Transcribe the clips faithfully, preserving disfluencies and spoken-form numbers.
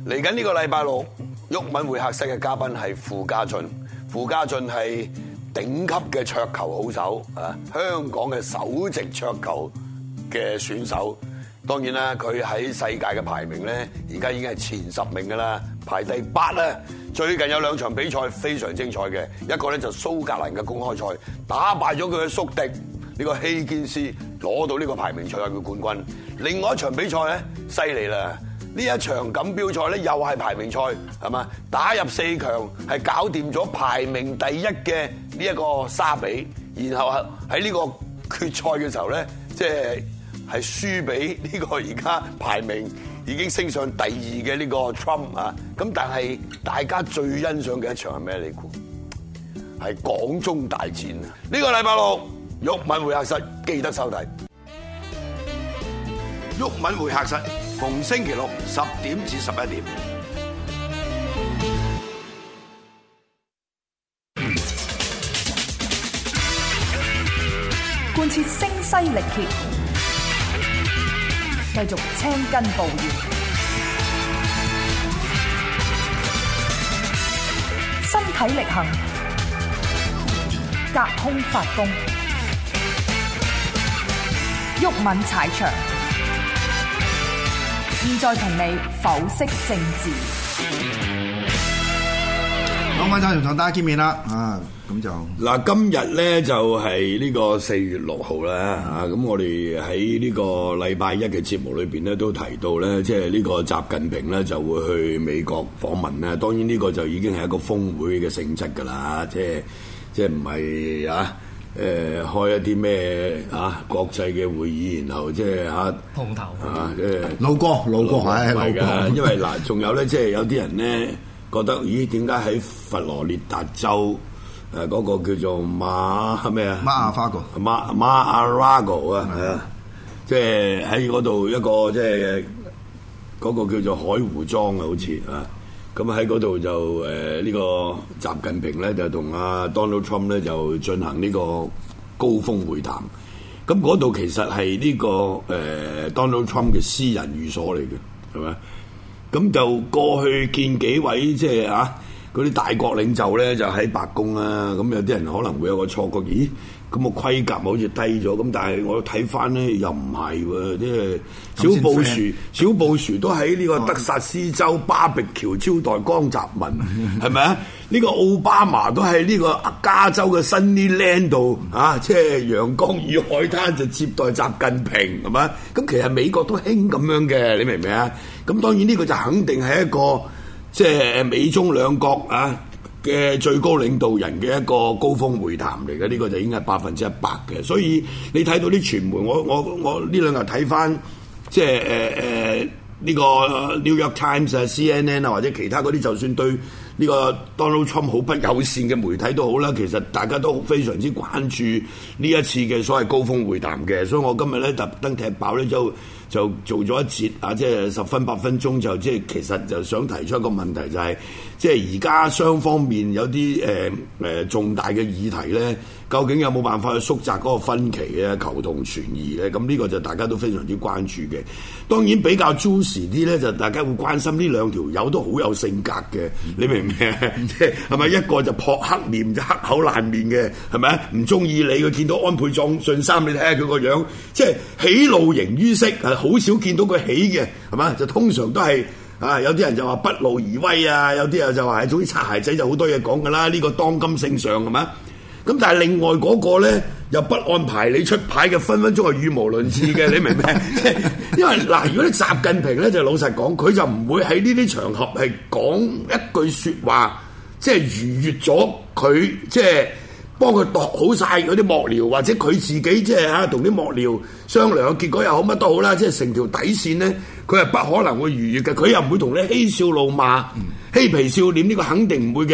嚟緊呢個禮拜六，毓民會客室嘅嘉賓係傅家俊。傅家俊係頂級嘅桌球好手啊，香港嘅首席桌球嘅選手。當然啦，佢喺世界嘅排名咧，而家已經係前十名噶啦，排第八啦。最近有兩場比賽非常精彩嘅，一個咧就蘇格蘭嘅公開賽，打敗咗佢嘅宿敵呢個希堅斯，攞到呢個排名賽嘅冠軍。另外一場比賽咧，犀利啦！呢一場錦標賽咧，又係排名賽，係嘛？打入四強係搞掂咗排名第一嘅呢一個沙比，然後喺呢個決賽嘅時候咧，即係係輸俾呢個而家排名已經升上第二嘅呢個 Trump 啊！咁但係大家最欣賞嘅一場係咩？你估係港中大戰啊！呢個禮拜六毓民會客室記得收睇。毓民會客室逢星期六十點至十一點。 貫徹聲嘶力竭，繼續青筋暴現，身體力行，隔空發功，毓民踩場。現在同你剖析政治。 好，我就同大家見面啦，啊，咁就嗱，今日咧就係呢個四月六號啦，啊，咁我哋喺呢個禮拜一嘅節目裏邊咧都提到咧，即係呢個習近平咧就會去美國訪問咧，當然呢個就已經係一個峰會嘅性質㗎啦，即係即係唔係啊？誒、呃、開一啲咩啊國際嘅會議，然後即係嚇碰頭啊，即係路過路過係係㗎，因為嗱，仲有咧，即係有啲人咧覺得，咦，點解喺佛羅列達州誒嗰個叫做馬咩啊？ 馬阿花哥， 馬馬阿拉哥啊，係啊，即係喺嗰度一個即係嗰個叫做海湖莊啊，好似啊。咁喺嗰度就誒呢、呃這個習近平咧就同阿 Donald Trump 咧就進行呢個高峰會談。咁嗰度其實係呢、這個誒、呃、Donald Trump 嘅私人寓所嚟嘅，係咪？咁就過去見幾位即係啊嗰啲大國領袖咧，就喺白宮啦。咁有啲人可能會有個錯覺，咦？咁個規格好似低咗，咁但係我睇翻咧又唔係喎，即係小布殊，小布殊都喺呢個德薩斯州巴比橋招待江澤民，係咪啊？呢個奧巴馬都喺呢個加州嘅 Sunnyland 度啊，即係陽光與海灘就接待習近平，係咪？咁其實美國都興咁樣嘅，你明唔明啊？咁當然呢個就肯定係一個即係美中兩國啊嘅最高領導人嘅一個高峰會談嚟嘅，呢個就已經係百分之一百嘅。所以你睇到啲傳媒，我我我呢兩日睇翻，即係誒誒呢個 New York Times 啊、C N N 啊或者其他嗰啲，就算對呢個 Donald Trump 好不友善嘅媒體都好啦，其實大家都非常之關注呢一次嘅所謂高峰會談嘅。所以我今日咧特登踢爆咧就就做咗一節啊，即係十分八分鐘就即係其實就想提出一個問題，就係即係而家雙方面有啲誒誒重大嘅議題咧，究竟有冇辦法去縮窄嗰個分歧咧，求同存異咧？咁呢個就大家都非常之關注嘅。當然比較 juicy 啲咧，就大家會關心呢兩條友都好有性格嘅，你明唔明啊？即係係咪一個就撲黑面，就黑口爛面嘅，係咪啊？唔中意你，佢見到安倍晉晉三，你睇下佢個樣，即係喜怒形於色，係好少見到佢喜嘅，係嘛？就通常都係啊，有啲人就話不勞而威啊，有啲人就話係總之擦鞋仔就好多嘢講㗎啦，呢個當今聖上係嘛？咁但係另外嗰個咧又不按牌理出牌嘅，分分鐘係語無倫次嘅，你明唔明？即係因為嗱，如果你習近平咧就老實講，佢就唔會喺呢啲場合係講一句説話，即係逾越咗佢，即係幫佢度好晒嗰啲幕僚，或者佢自己即係嚇同啲幕僚商量嘅結果又好乜都好啦，即係成條底線咧，佢係不可能會逾越嘅，佢又唔會同你嬉笑怒罵、嬉皮笑臉，呢個肯定唔會嘅。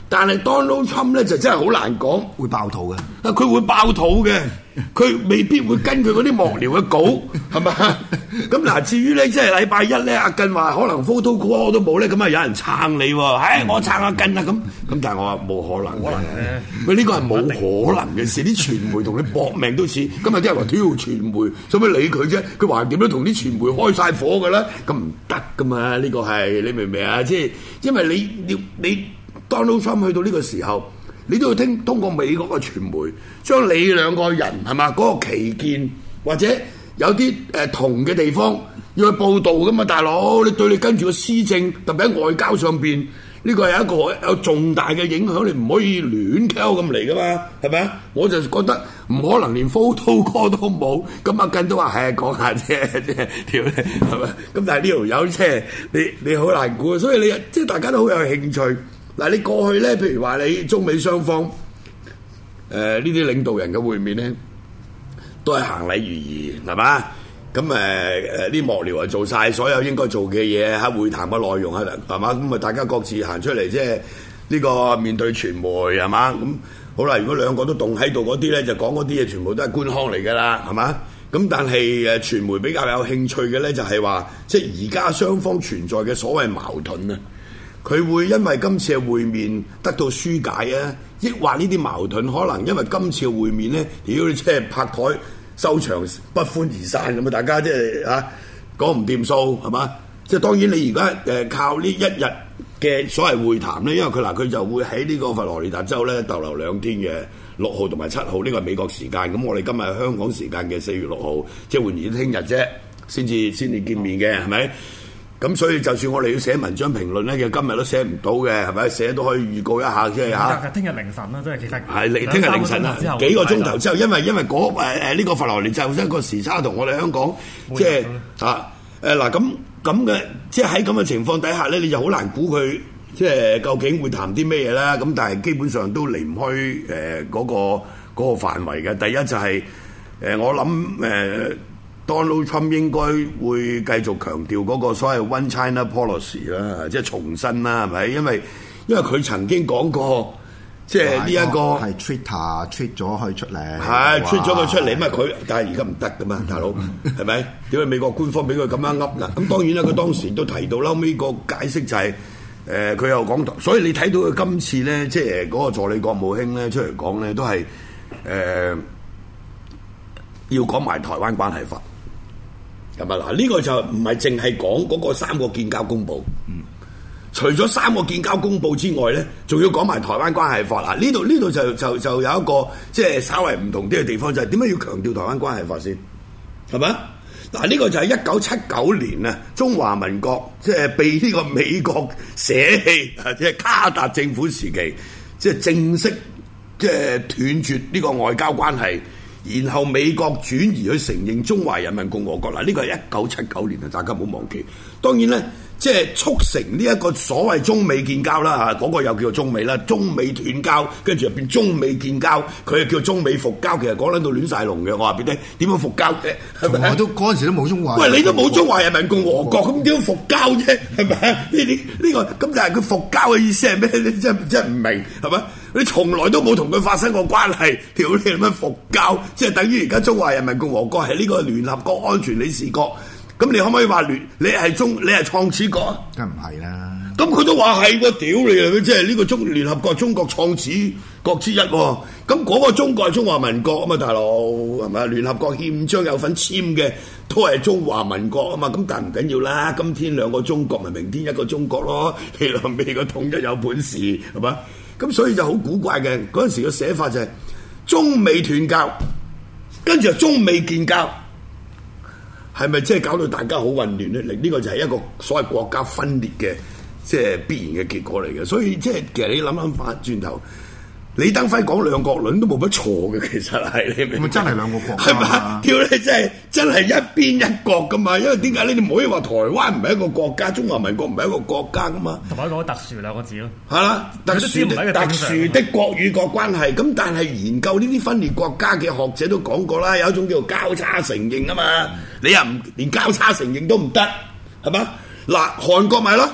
但係 Donald Trump 咧就真係好難講， 會爆肚嘅。 啊，佢會爆肚嘅，佢未必會跟佢嗰啲幕僚嘅稿，係咪？咁嗱，至於咧，即係禮拜一咧，阿根話可能 photo call 都冇咧，咁啊有人撐你喎，唉，我撐阿根啊咁，咁但係我話冇可能嘅，喂，呢個係冇可能嘅事，啲傳媒同你搏命都似，今日啲人話挑傳媒，做咩理佢啫？佢話點都同啲傳媒開晒火㗎啦，咁唔得㗎嘛？呢個係你明唔明啊？即係因為你要你。你 Donald Trump 去到呢個時候，你都要聽通過美國嘅傳媒，將你兩個人係嘛嗰個旗艦或者有啲誒、呃、同嘅地方要去報導㗎嘛，大佬，你對你跟住個施政，特別喺外交上邊，呢、這個係一個有重大嘅影響，你唔可以亂溝咁嚟㗎嘛，係咪啊？我就覺得唔可能連 photo call 都冇，咁阿根都話係講下啫，即係條係咪？咁但係呢條友即係你你好難估，所以你即係大家都好有興趣。嗱，你過去咧，譬如話你中美雙方誒呢啲領導人嘅會面咧，都係行禮如儀，係嘛？咁誒誒啲幕僚啊做晒所有應該做嘅嘢喺會談嘅內容啊，係嘛？咁啊大家各自行出嚟，即係呢個面對傳媒係嘛？咁好啦，如果兩個都凍喺度嗰啲咧，就講嗰啲嘢全部都係官腔嚟㗎啦，係嘛？咁但係誒傳媒比較有興趣嘅咧，就係話即係而家雙方存在嘅所謂矛盾啊。佢會因為今次嘅會面得到疏解啊，抑或呢啲矛盾可能因為今次嘅會面咧，如果你即係拍台收場不歡而散咁啊，大家即係嚇講唔掂數係嘛？即係當然你而家誒靠呢一日嘅所謂會談咧，因為佢嗱佢就會喺呢個佛羅里達州咧逗留兩天嘅六號同埋七號，呢個係美國時間。咁我哋今日係香港時間嘅四月六號，即係換言之聽日啫，先至先至見面嘅係咪？咁所以就算我哋要寫文章評論咧，嘅今日都寫唔到嘅，係咪？寫都可以預告一下，即係嚇。 聽日凌晨啦，即係其實係嚟聽日凌晨啦，幾個鐘頭之後，因為因為嗰誒誒呢個佛羅里達州一個時差同我哋香港即係嚇誒嗱咁咁嘅，即係喺咁嘅情況底下咧，你就好難估佢即係究竟會談啲咩嘢啦。咁但係基本上都離唔開誒嗰個嗰個範圍嘅。第一就係誒我諗誒。Donald Trump 應該會繼續強調嗰個所謂 One China Policy 啦，即係重申啦，係咪？因為因為佢曾經講過，即係呢一個係 Twitter tweet 咗佢出嚟， 係 tweet 咗佢出嚟，咁啊佢，但係而家唔得噶嘛，大佬係咪？點解美國官方俾佢咁樣噏嗱？咁當然啦，佢當時都提到啦，後尾個解釋就係誒佢又講，所以你睇到佢今次咧，即係嗰個助理國務卿咧出嚟講咧，都係誒、呃、要講埋台灣關係法。咁啊嗱，呢個就唔係淨係講嗰個三個建交公報，嗯，除咗三個建交公報之外咧，仲要講埋台灣關係法啦。呢度呢度就就就有一個即係稍微唔同啲嘅地方，就係點解要強調台灣關係法先？係咪？嗱，呢個就係一九七九年啊，中華民國即係被呢個美國捨棄啊，即係卡達政府時期，即係正式即係斷絕呢個外交關係。然後美國轉移去承認中華人民共和國嗱，呢個係一九七九年啊，大家唔好忘記。當然咧，即係促成呢一個所謂中美建交啦嚇，嗰個又叫做中美啦，中美斷交，跟住入邊中美建交，佢又叫中美復交，其實講撚到亂晒龍嘅。我話俾你聽，點樣復交啫？係咪？ 我都嗰陣時都冇中華。 喂，你都冇中華人民共和國，咁點樣復交啫？係咪？呢啲呢個咁但係佢復交嘅意思係咩？你真真唔明係咪？你從來都冇同佢發生過關係，條你咁樣復交，即係等於而家中華人民共和國係呢個聯合國安全理事國，咁你可唔可以話聯？你係中，你係創始國啊？ 梗唔係啦。咁佢都話係喎，屌你啊！即係呢個中聯合國中國創始國之一喎。咁嗰個中國係中華民國啊嘛，大佬係咪？聯合國憲章有份簽嘅都係中華民國啊嘛。咁但係唔緊要啦，今天兩個中國咪明天一個中國咯。你諗美國統一有本事係嘛？咁所以就好古怪嘅，嗰陣時嘅寫法就係中美斷交，跟住就中美建交，係咪即係搞到大家好混亂咧？呢、這個就係一個所謂國家分裂嘅即係必然嘅結果嚟嘅。所以即係其實你諗諗翻轉頭，李登輝講兩國論都冇乜錯嘅，其實係你明？ 咪真係兩個國家係嘛？叫你真係真係一邊一國噶嘛？因為點解你哋唔可以話台灣唔係一個國家，中華民國唔係一個國家噶嘛？ 同埋一個特殊兩個字咯。係啦，特殊的特殊的國與國關係。咁但係研究呢啲分裂國家嘅學者都講過啦，有一種叫做交叉承認啊嘛。嗯、你又唔連交叉承認都唔得，係嘛？嗱，韓國咪咯。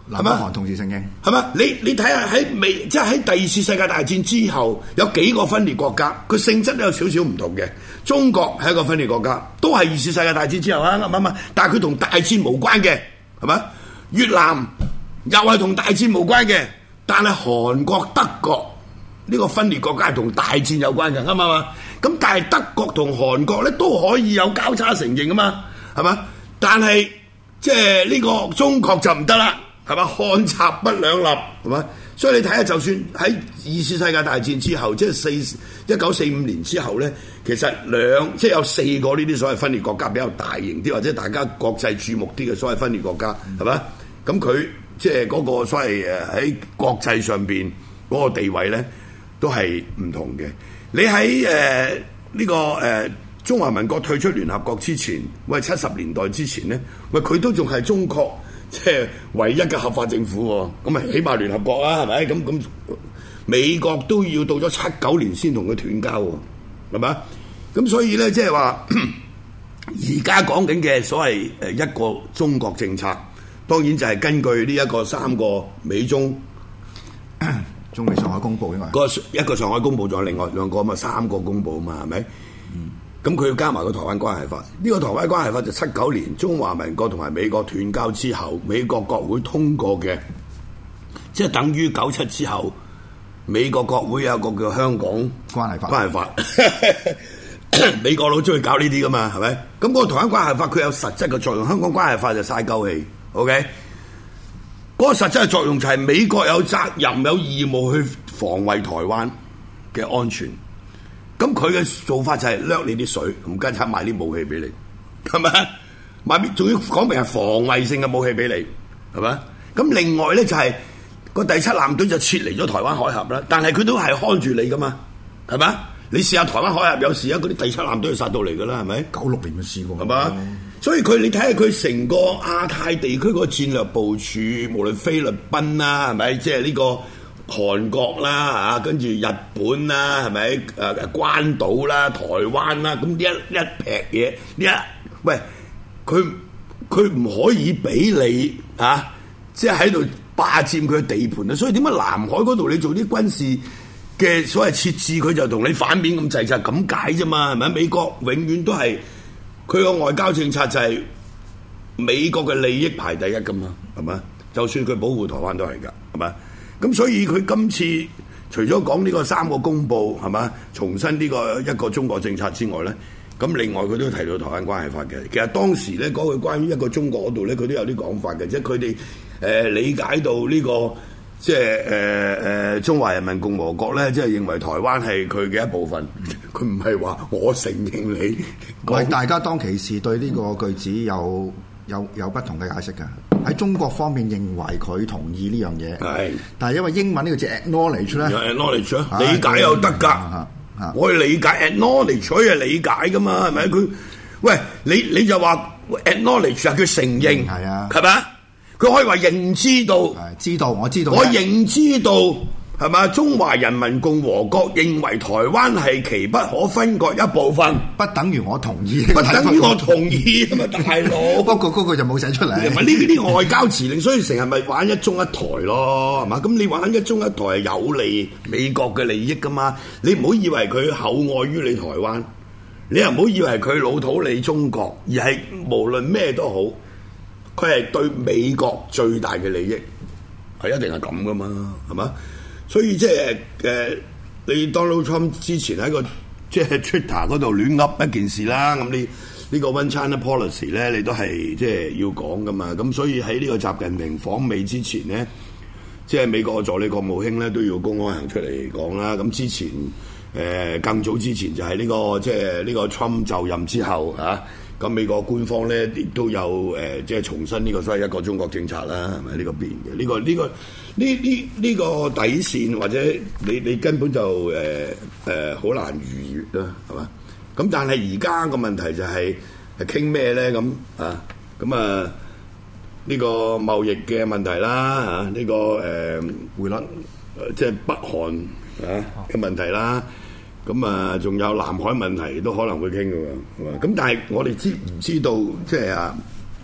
南北韓同時承認， 係嘛？你你睇下喺美，即係喺第二次世界大戰之後，有幾個分裂國家，佢性質都有少少唔同嘅。中國係一個分裂國家，都係二次世界大戰之後啊，啱唔啱？但係佢同大戰無關嘅，係咪？越南又係同大戰無關嘅，但係韓國、德國呢個分裂國家係同大戰有關嘅，啱唔啱啊？咁但係德國同韓國咧都可以有交叉承認啊嘛，係嘛？但係即係呢個中國就唔得啦。係嘛？漢賊不兩立，係嘛？所以你睇下，就算喺二次世界大戰之後，即係四一九四五年之後咧，其實兩即係有四個呢啲所謂分裂國家比較大型啲，或者大家國際注目啲嘅所謂分裂國家，係嘛？咁佢即係嗰個所謂誒喺國際上邊嗰個地位咧，都係唔同嘅。你喺誒呢個誒、呃、中華民國退出聯合國之前，喂七十年代之前咧，喂佢都仲係中國。即係唯一嘅合法政府喎，咁啊起碼聯合國啦，係咪？咁咁美國都要到咗七九年先同佢斷交喎，係咪？咁所以咧，即係話而家講緊嘅所謂誒一個中國政策，當然就係根據呢一個三個美中中美上海公佈，因為個一個上海公佈，仲有另外兩個啊嘛，三個公佈啊嘛，係咪？嗯。咁佢要加埋個台灣關係法，呢個台灣關係法就七九年中華民國同埋美國斷交之後，美國國會通過嘅，即係等於九七之後，美國國會有個叫香港關係法。 關係法，美國佬中意搞呢啲噶嘛，係咪？咁嗰個台灣關係法佢有實質嘅作用，香港關係法就嘥鳩氣。OK，嗰個實質嘅作用就係美國有責任有義務去防衛台灣嘅安全。咁佢嘅做法就係掠你啲水，唔跟住買啲武器俾你，係咪？買啲仲要講明係防衛性嘅武器俾你，係咪？咁另外咧就係、是、個第七艦隊就撤離咗台灣海峽啦，但係佢都係看住你噶嘛，係咪？你試下台灣海峽有時啊，嗰啲第七艦隊就殺到嚟噶啦，係咪？ 九六年嘅試過， 係嘛？嗯、所以佢你睇下佢成個亞太地區個戰略部署，無論菲律賓啦，係咪？即係呢個。韓國啦嚇，跟住日本啦，係咪？誒誒關島啦、台灣啦，咁呢一一劈嘢，呢一喂佢佢唔可以俾你嚇、啊，即係喺度霸佔佢嘅地盤啊！所以點解南海嗰度你做啲軍事嘅所謂設置，佢就同你反面咁滯，就係咁解啫嘛？係咪？美國永遠都係佢個外交政策就係美國嘅利益排第一噶嘛？係咪？就算佢保護台灣都係㗎，係咪？咁所以佢今次除咗講呢個三個公佈係嘛，重申呢個一個中國政策之外咧，咁另外佢都提到台灣關係法嘅。其實當時咧講佢關於一個中國嗰度咧，佢都有啲講法嘅，即係佢哋誒理解到呢、這個即係誒誒中華人民共和國咧，即係認為台灣係佢嘅一部分。佢唔係話我承認你。 喂，大家當其時對呢個句子有有有不同嘅解釋㗎。喺中國方面認為佢同意呢樣嘢，係，但係因為英文呢個字 acknowledge 咧 ，acknowledge 啊，理解又得㗎，我哋理解 acknowledge 可以理解㗎嘛，係咪？佢，喂，你你就話 acknowledge 係佢承認，係啊，係咪？佢可以話認知道， 知道我知道， 我認知道。係嘛？中華人民共和國認為台灣係其不可分割一部分， 不等於我同意， 不等於我同意咁啊，大佬。 不過嗰個就冇寫出嚟。 唔係呢啲外交辭令，所以成日咪玩一中一台咯，係嘛？咁你玩一中一台係有利美國嘅利益噶嘛？你唔好以為佢厚愛於你台灣，你又唔好以為佢老土你中國，而係無論咩都好，佢係對美國最大嘅利益，係一定係咁噶嘛？係嘛？所以即係誒，你 Donald Trump 之前喺個即係 Twitter 嗰度亂噏一件事啦，咁你呢個 One China Policy 咧，你都係即係要講噶嘛。咁所以喺呢個習近平訪美之前咧，即係美國嘅助理國務卿咧都要公開行出嚟講啦。咁之前誒、呃、更早之前就係呢、呢個即係呢個 Trump 就任之後啊。咁美國官方咧亦都有誒、呃，即係重申呢個所謂一個中國政策啦，係咪呢個變嘅？呢、呢個呢、呢個呢呢呢個底線，或者你你根本就誒誒好難逾越啦，係嘛？咁但係而家個問題就係係傾咩咧？咁啊咁啊呢、呢個貿易嘅問題啦，嚇、啊、呢、呢個誒、呃、匯率，即係北韓啊嘅問題啦。咁啊，仲有南海問題都可能會傾嘅喎，係嘛？咁但係我哋知唔知道，即係啊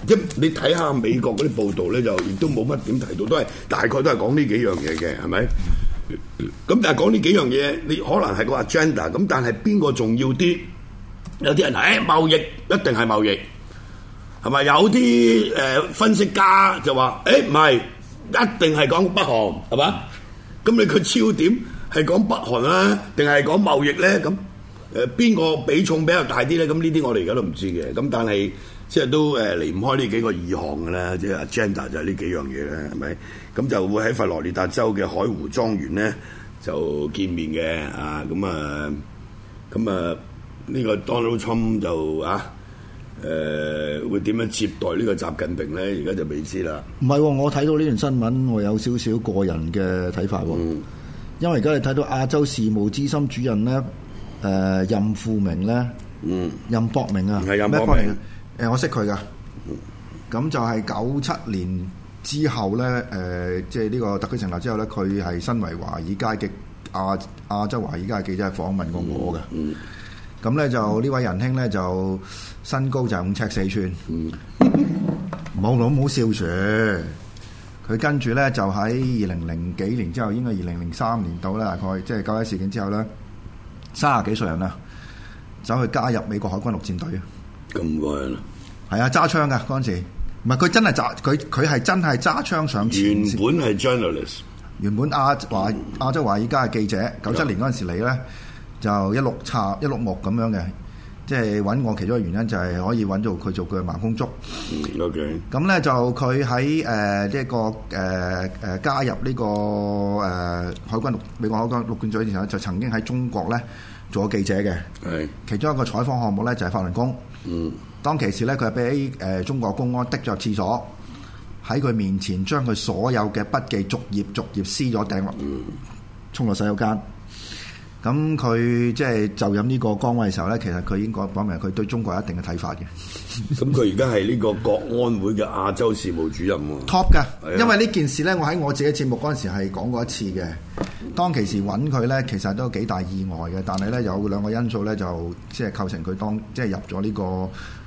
即你睇下美國嗰啲報道咧，就亦都冇乜點提到，都係大概都係講呢幾樣嘢嘅，係咪？咁但係講呢幾樣嘢，你可能係個 agenda， 咁但係邊個重要啲？有啲人話誒貿易一定係貿易，係咪？有啲誒、呃、分析家就話誒唔係，一定係講北韓，係嘛？咁你個焦點係講北韓啊，定係講貿易咧？咁誒邊個比重比較大啲咧？咁呢啲我哋而家都唔知嘅。咁但係即係都誒離唔開呢幾個議項嘅啦，即係 agenda 就係呢幾樣嘢咧，係咪？咁就會喺佛羅里達州嘅海湖莊園咧就見面嘅啊！咁啊咁啊呢個 Donald Trump 就啊誒、呃、會點樣接待呢個習近平咧？而家就未知啦。 唔係喎，我睇到呢段新聞，我有少少個人嘅睇法喎。嗯、因為而家你睇到亞洲事務資深主任咧，誒、呃、任富明咧，嗯，任博明啊， 係任博明。誒、 呃，我識佢噶。咁、嗯、就係九七年之後咧，誒、呃，即係呢個特區成立之後咧，佢係身為華爾街嘅亞亞洲華爾街嘅記者訪問過我嘅。嗯。嗯咁咧就呢位仁兄咧就身高就五尺四寸，冇老冇笑住。佢跟住咧就喺二零零幾年之後，應該二零零三年度啦，大概即係九一事件之後咧，三十幾歲人啦，走去加入美國海軍陸戰隊啊！ 咁貴啦， 係啊，揸槍噶嗰陣時，唔係佢真係揸，佢佢係真係揸槍上前線。 原本係 journalist， 原本亞華亞洲華爾街嘅記者，九七年嗰陣時嚟咧。就一碌插一碌木咁樣嘅，即係揾我其中一個原因就係可以揾到佢做佢嘅盲公竹。 嗯、OK。 咁咧就佢喺誒呢一個誒誒、呃、加入呢、這個誒、呃、海軍陸美國海軍陸戰隊嘅時候，就曾經喺中國咧做過記者嘅。係是。其中一個採訪項目咧就係法輪功。嗯。當其時咧，佢係俾誒中國公安的咗廁所，喺佢面前將佢所有嘅筆記逐頁逐頁撕咗掟落，嗯、衝落洗手間。咁佢即係就任呢個崗位嘅時候咧，其實佢已經講講明佢對中國有一定嘅睇法嘅。 咁佢而家係呢個國安會嘅亞洲事務主任喎。 Top 㗎，的因為呢件事咧，我喺我自己節目嗰陣時係講過一次嘅。當其時揾佢咧，其實都幾大意外嘅，但係咧有兩個因素咧，就即係構成佢當即係入咗呢個誒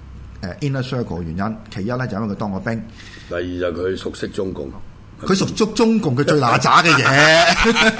inner circle 嘅原因。其一咧就因為佢當過兵， 第二就佢熟悉中共。 佢熟足中共佢最乸渣嘅嘢，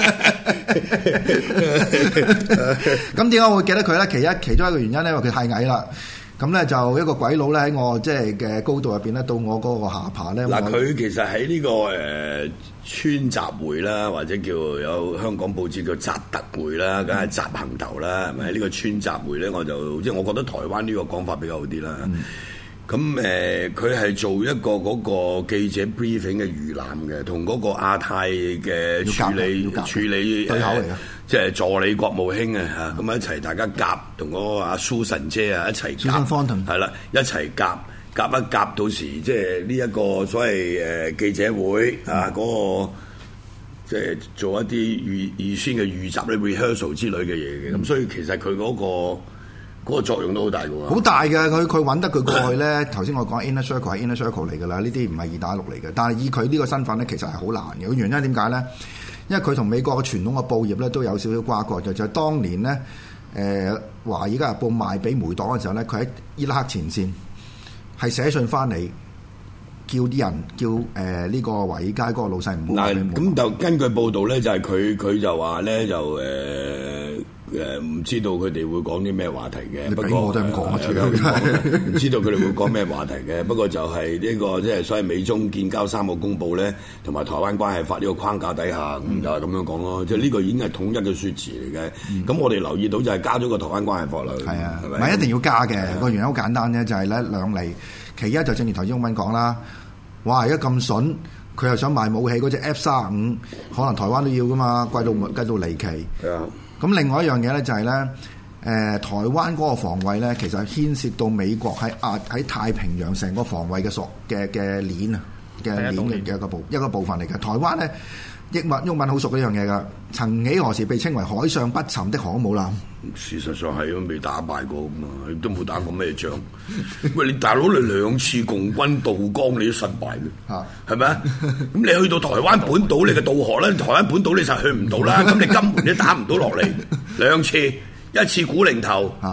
咁點解我會記得佢咧？其一其中一個原因咧，因為佢太矮啦。咁咧就一個鬼佬咧喺我即係嘅高度入邊咧，到我嗰個下巴咧。嗱， 佢其實喺呢、這個誒、呃、川習會啦，或者叫有香港報紙叫習特會啦，梗係習行頭啦，係咪、嗯？呢個川習會咧，我就即係我覺得台灣呢個講法比較好啲啦。嗯咁誒，佢係、呃、做一個嗰個記者 briefing 嘅預覽嘅，同嗰個亞太嘅處理處理對口嚟嘅，即係助理國務卿啊嚇，咁一齊大家夾，同嗰個阿蘇神姐啊一齊夾，係啦，一齊夾夾一夾，到時即係呢一個所謂誒、呃、記者會、嗯、啊嗰、嗰個即係做一啲預預先嘅預習咧 rehearsal 之類嘅嘢嘅，咁、嗯、所以其實佢嗰、嗰個。嗰個作用都好大嘅喎，好大嘅。佢佢揾得佢過去咧，頭先我講 inner circle 係 inner circle 嚟㗎啦，呢啲唔係二打六嚟嘅。但係以佢呢個身份咧，其實係好難嘅。原因點解咧？因為佢同美國嘅傳統嘅報業咧都有少少瓜葛嘅，就係、是、當年咧，誒、呃《華爾街日報》賣俾梅黨嘅時候咧，佢喺伊拉克前線係寫信翻嚟，叫啲人叫誒呢、呃這個華爾街嗰個老細唔好。嗱，咁就根據報道咧，就係佢佢就話咧就誒。呃誒唔知道佢哋會講啲咩話題嘅，不過我都咁講唔知道佢哋會講咩話題嘅。不過就係呢個即係所謂美中建交三個公報咧，同埋台灣關係法呢個框架底下，咁就係咁樣講咯。即係呢個已經係統一嘅説詞嚟嘅。咁我哋留意到就係加咗個台灣關係法啦。係啊，唔係一定要加嘅。個原因好簡單啫，就係咧兩釐。其一就正如頭先翁文講啦，哇！而家咁筍，佢又想賣武器嗰隻 F 三十五，可能台灣都要噶嘛，貴到貴到離奇。係啊。咁另外一樣嘢咧就係、是、咧，誒、呃、台灣嗰個防衛咧，其實牽涉到美國喺亞喺太平洋成個防衛嘅索嘅嘅鏈啊嘅鏈嘅嘅一個部一個部分嚟嘅。台灣咧，英文英文好熟呢樣嘢噶。曾幾何時被稱為海上不沉的航空母艦？事實上係都未打敗過咁嘛，都冇打過咩仗。喂，你大佬你兩次共軍渡江你都失敗嘅，嚇係咪啊？咁你去到台灣本島你嘅渡河咧，台灣本島你就去唔到啦。咁你金門都打唔到落嚟兩次，一次古寧頭嚇。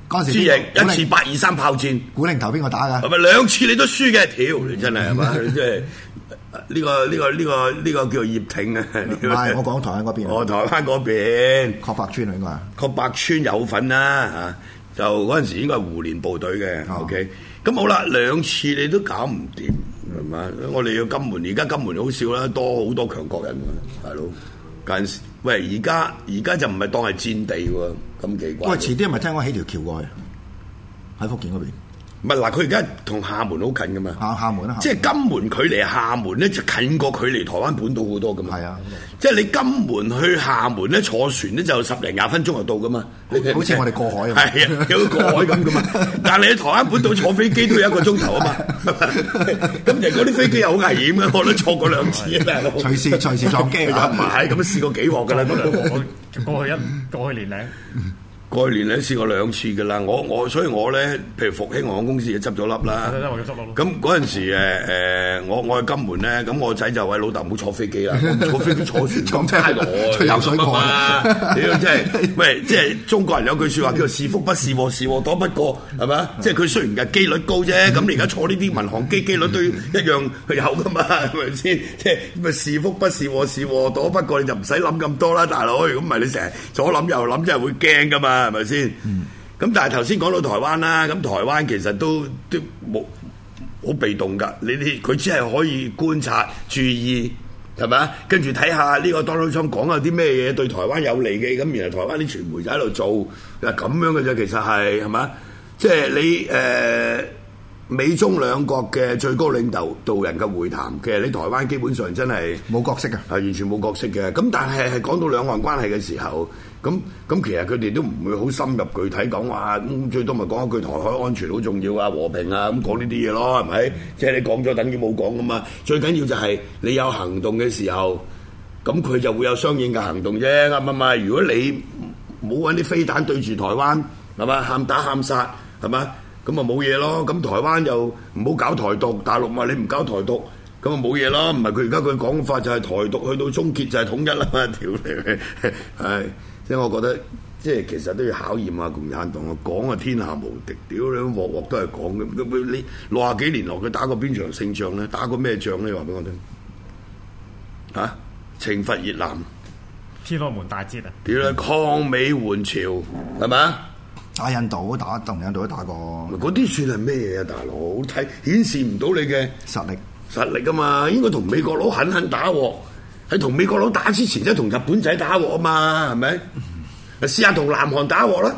嗰陣時之役邊個一次八二三炮戰， 古寧頭邊個打㗎？ 係咪兩次你都輸嘅？屌你真係係嘛？你真係呢個呢個呢個呢個叫做葉挺啊！ 唔係，我講台灣嗰邊。 我台灣嗰邊， 郝柏村啊，應該係。 郝柏村有份啦嚇，就嗰陣時應該係胡璉部隊嘅。 哦 OK，咁好啦，兩次你都搞唔掂係嘛？我哋要金門，而家金門好少啦，多好多強國人喎，大佬。近時喂，而家而家就唔係當係戰地喎，咁奇怪。 喂，遲啲係咪聽講起條橋過去？喺福建嗰邊。 唔係嗱，佢而家同廈門好近噶嘛？ 廈廈門啦， 即係金門距離廈門咧就近過距離台灣本島好多噶嘛。 係啊， 即係你金門去廈門咧坐船咧就十零廿分鐘就到噶嘛。 好似我哋過海啊。 係啊，有過海咁噶嘛。但係你喺台灣本島坐飛機都要一個鐘頭啊嘛。咁就嗰啲飛機又好危險嘅，我都坐過兩次啊，大佬。 隨時隨時撞機啊！ 唔係咁試過幾鑊㗎啦。 我過去一過去年零。 過年咧試過兩次㗎啦，我我所以我咧，譬如復興航空公司就執咗笠啦。咁嗰陣時誒誒，我我去金門咧，咁我仔就話老豆唔好坐飛機啦，坐飛機坐船咁差攞， 吹游水過啊！屌真係，喂，即係中國人有句説話叫做是福不是禍，是禍躲不過，係咪？即係佢雖然嘅機率高啫，咁你而家坐呢啲民航機機率都一樣佢有㗎嘛，係咪先？即係咪是福不是禍，是禍躲不過，你就唔使諗咁多啦，大佬。如果唔係你成日左諗右諗，真係會驚㗎嘛。係咪先？咁、嗯、但係頭先講到台灣啦，咁台灣其實都都冇好被動㗎。你啲佢只係可以觀察、注意，係咪啊？跟住睇下呢個 Donald Trump 講有啲咩嘢對台灣有利嘅，咁然後台灣啲傳媒就喺度做，咁樣嘅啫。其實係係咪？即係你誒、呃、美中兩國嘅最高領導導人嘅會談，其實你台灣基本上真係冇角色嘅， 係完全冇角色嘅。咁但係係講到兩岸關係嘅時候。咁咁其實佢哋都唔會好深入具體講話，咁最多咪講一句台海安全好重要啊、和平啊，咁講呢啲嘢咯，係咪？即係你講咗等於冇講噶嘛。最緊要就係你有行動嘅時候，咁佢就會有相應嘅行動啫，啱唔啱？如果你冇揾啲飛彈對住台灣，係嘛，喊打喊殺，係嘛，咁啊冇嘢咯。咁台灣又唔好搞台獨，大陸嘛你唔搞台獨。咁啊冇嘢啦，唔係佢而家佢講法就係台獨去到終結就係統一啦嘛，屌你！係即係我覺得，即係其實都要考驗下共產黨啊，講啊天下無敵，屌你鑊鑊都係講嘅，咁你六廿幾年落佢打過邊場勝仗咧？打過咩仗咧？話俾我聽嚇、啊，懲罰越南， 天安門大捷啊！ 屌你抗美援朝係咪啊？ 打印度都打，同印度都打過， 嗰啲算係咩嘢啊？大佬睇顯示唔到你嘅實力。 實力㗎嘛，應該同美國佬狠狠打喎，喺同美國佬打之前，即係同日本仔打鑊啊嘛，係咪？試下同南韓打鑊啦，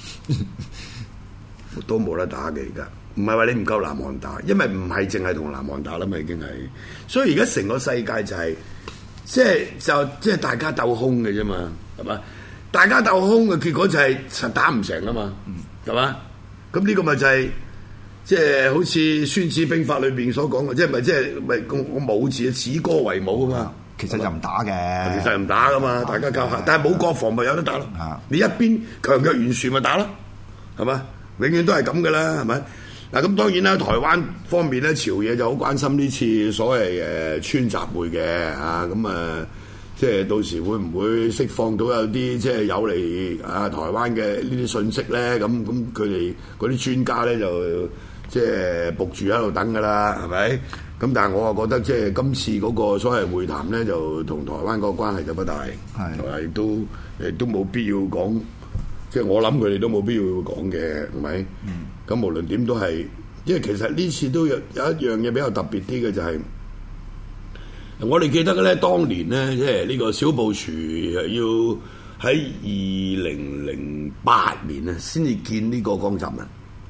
都冇得打嘅而家，唔係話你唔夠南韓打，因為唔係淨係同南韓打啦嘛，已經係，所以而家成個世界就係、是，即係就即、是、係大家鬥兇嘅啫嘛，係嘛？大家鬥兇嘅結果就係實打唔成啊嘛，係嘛？咁呢個咪就係、是。即係好似《孫子兵法》裏邊所講嘅，即係咪即係咪個個武字啊？止戈為武啊嘛， 其實就唔打嘅， 其實唔打噶嘛，大家教下，但係冇國防咪有得打咯。你一邊強弱懸殊咪打咯，係嘛？永遠都係咁噶啦，係咪？嗱咁當然啦，台灣方面咧，朝野就好關心呢次所謂誒川習會嘅啊，咁啊，即係到時會唔會釋放到有啲即係有利啊台灣嘅呢啲信息咧？咁咁佢哋嗰啲專家咧就。即係伏住喺度等㗎啦，係咪？咁但係我啊覺得即係今次嗰個所謂會談咧，就同台灣個關係就不大，係亦都亦都冇必要講。即係我諗佢哋都冇必要講嘅，係咪？咁、嗯、無論點都係，因為其實呢次都有有一樣嘢比較特別啲嘅就係、是，我哋記得嘅咧，當年咧即係呢個小布殊要喺二零零八年啊，先至見呢個江澤民。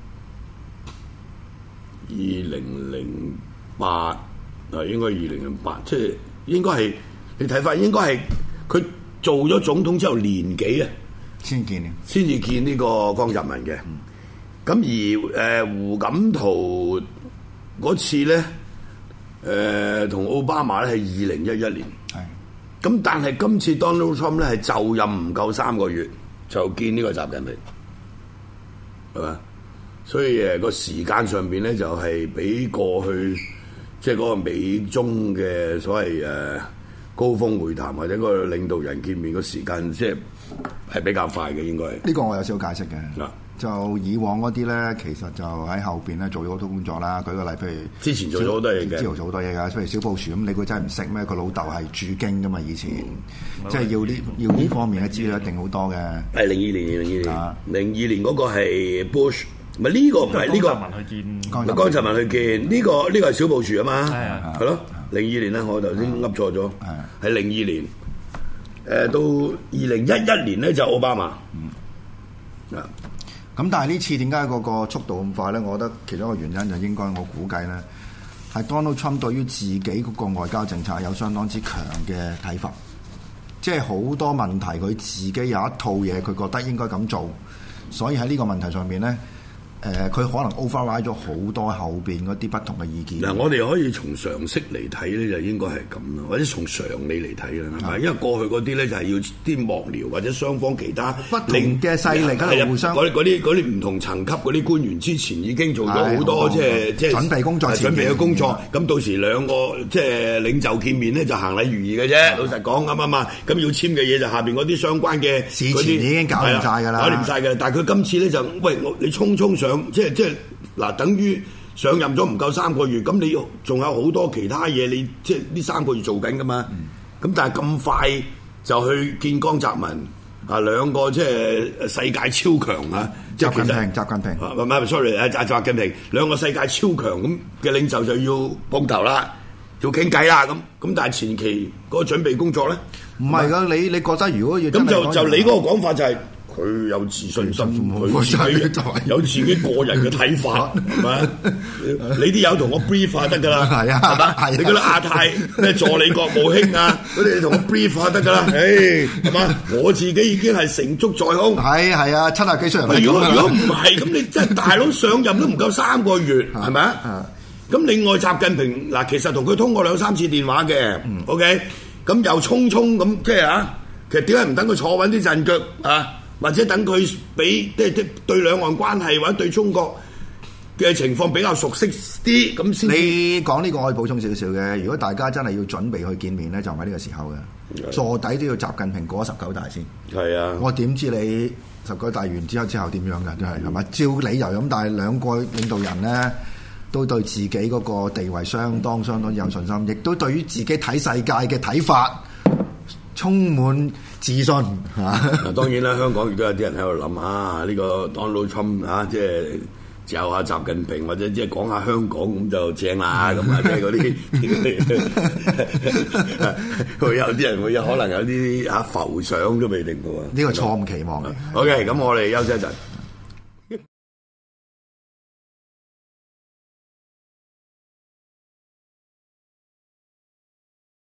二零零八啊，應該二零零八，即係應該係你睇翻，應該係佢做咗總統之後年幾啊， 先見嘅， 先至見呢個江澤民嘅。咁、嗯、而誒、呃、胡錦濤嗰次咧，誒同奧巴馬咧係二零一一年，係咁，但係今次 Donald Trump 咧係就任唔夠三個月就見呢個習近平，係嘛？所以誒個時間上邊咧就係比過去即係嗰個美中嘅所謂誒高峰會談或者個領導人見面個時間即係係比較快嘅，應該係。 呢個我有少少解釋嘅。嗱， 就以往嗰啲咧，其實就喺後邊咧做咗好多工作啦。舉個例，譬如之前做咗好多嘢嘅， 之前做好多嘢㗎。譬如小布殊咁，你估真係唔識咩？佢老豆係駐京㗎嘛，以前、嗯、即係要呢要呢方面嘅資料一定好多嘅。 係零二年，零二年， 啊、 零二年嗰個係 Bush， 唔係呢個唔係呢個。 江澤民去見， 江澤民去見呢、呢個呢、呢個係小布殊啊嘛， 係啊， 係咯，零二年咧，我頭先噏錯咗，係零二年。誒、呃、到二零一一年咧就奧巴馬。嗯。啊。 咁但係呢次點解嗰個速度咁快咧？我覺得其中一個原因就應該我估計咧，係 Donald Trump 對於自己嗰個外交政策有相當之強嘅睇法，即係好多問題佢自己有一套嘢，佢覺得應該咁做，所以喺呢個問題上面咧。誒，佢、呃、可能 override 咗好多後邊嗰啲不同嘅意見。 嗱，我哋可以從常識嚟睇咧，就應該係咁啦，或者從常理嚟睇啦，係咪？因為過去嗰啲咧就係要啲幕僚或者雙方其他不同嘅勢力喺度互相嗰啲啲啲唔同層級嗰啲官員之前已經做咗好多即係即係準備工作， 準備嘅工作。咁到時兩個即係領袖見面咧，就行禮如儀嘅啫。老實講啱啱啊？咁要簽嘅嘢就下邊嗰啲相關嘅事前已經搞掂晒㗎啦， 搞掂晒㗎。但係佢今次咧就喂我你匆匆上。即係即係嗱，等於上任咗唔夠三個月，咁你仲有好多其他嘢，你即係呢三個月做緊噶嘛？咁、嗯、但係咁快就去見江澤民啊，兩個即係世界超強啊！ 習近平，習近平， 唔係 sorry 啊，習習近平兩個世界超強咁嘅領袖就要碰頭啦，要傾偈啦咁。咁但係前期嗰個準備工作咧， 唔係噶，你你覺得如果要咁就就你嗰個講法就係、是。佢有自信心，佢自己有自己個人嘅睇法，係咪？你啲友同我 brief 下得㗎啦， 係啊， 係嘛？你嗰啲亞太咩助理國務卿啊，嗰啲你同我 brief 下得㗎啦，誒，係嘛？我自己已經係成竹在胸， 係係啊，七十幾歲人嚟。 如果如果唔係咁，你真係大佬上任都唔夠三個月，係咪啊？咁另外習近平嗱，其實同佢通過兩三次電話嘅 ，OK，咁又匆匆咁即係啊，其實點解唔等佢坐穩啲陣腳啊？或者等佢俾即係即對兩岸關係或者對中國嘅情況比較熟悉啲咁先。 你講呢個可以補充少少嘅。如果大家真係要準備去見面咧，就唔係呢個時候嘅。坐底都要習近平過十九大先。係啊，我點知你十九大完之後之後點樣㗎？真係係咪？照理由咁，但係兩個領導人咧都對自己嗰個地位相當相當有信心，亦都對於自己睇世界嘅睇法充滿自信嚇。 嗱當然啦，香港亦都有啲人喺度諗啊，呢、這個 Donald Trump 啊，即係嚼下習近平或者即係講下香港咁就正啦咁啊，即係嗰啲會有啲人會有可能有啲嚇浮想都未定嘅喎。 呢個錯誤期望嘅。 OK，咁我哋休息一陣。